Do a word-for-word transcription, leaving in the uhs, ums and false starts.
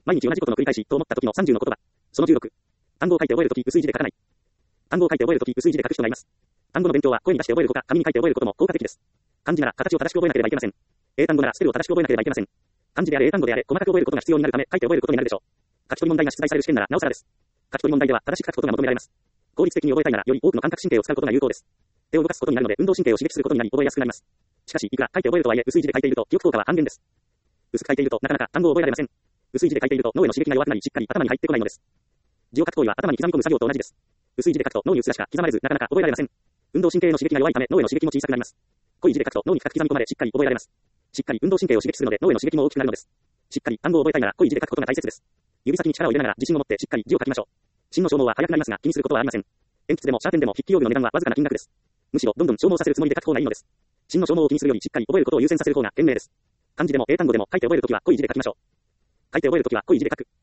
毎日同じことの繰り返しと思った時のさんじゅうの言葉。そのじゅうろく。単語を書いて覚えるとき、薄い字で書かない。単語を書いて覚えるとき、薄い字で書く人がいます。単語の勉強は声に出して覚えるほか、紙に書いて覚えることも効果的です。漢字なら形を正しく覚えなければいけません。英単語ならスペルを正しく覚えなければいけません。漢字であれ英単語であれ、細かく覚えることが必要になるため、書いて覚えることになるでしょう。書き取り問題が出題される試験ならなおさらです。書き取り問題では正しく書くことが求められます。効率的に覚えたいなら、より多くの感覚神経を使うことが有効です。手を動かすことになるので、運動神経を刺激することになり、覚えやすくなります。しかし、いくら書いて覚えるとはいえ、薄い字で書いていると、記憶効果は半減です。薄く書いていると、なかなか単語を覚えられません。薄い字で書いていると、脳への刺激が弱くなり、しっかり頭に入ってこないのです。字を書く行為は頭に刻み込む作業と同じです。薄い字で書くと脳にうつらしか刻まれず、なかなか覚えられません。運動神経への刺激が弱いため、脳への刺激も小さくなります。濃い字で書くと脳に深く刻み込まれ、しっかり覚えられます。しっかり運動神経を刺激するので、脳への刺激も大きくなるのです。しっかり単語を覚えたいなら、濃い字で書くことが大切です。指先に力を入れながら自信を持ってしっかり字を書きましょう。芯の消耗は早くなりますが、気にすることはありません。鉛筆でもシャーペンでも筆記用具の値段はわずかな金額です。むしろどんどん消耗させるつもりで書く方がいいのです。芯の消耗を気にするよりしっかり覚えることを優先させる方が賢明です。漢字でも英単語でも書いて覚えるときは濃い字で書きましょう。書いて覚えるときは濃い字で書く。